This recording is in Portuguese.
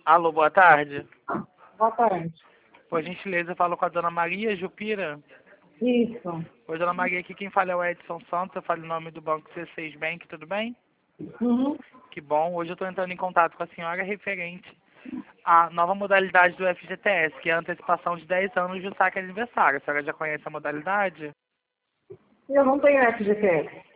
Alô, boa tarde. Boa tarde. Por gentileza, eu falo com a dona Maria Jupira. Isso. Oi, dona Maria, aqui quem fala é o Edson Santos, eu falo em nome do Banco C6 Bank, tudo bem? Uhum. Que bom, hoje eu estou entrando em contato com a senhora referente à nova modalidade do FGTS, que é a antecipação de 10 anos do saque aniversário. A senhora já conhece a modalidade? Eu não tenho FGTS.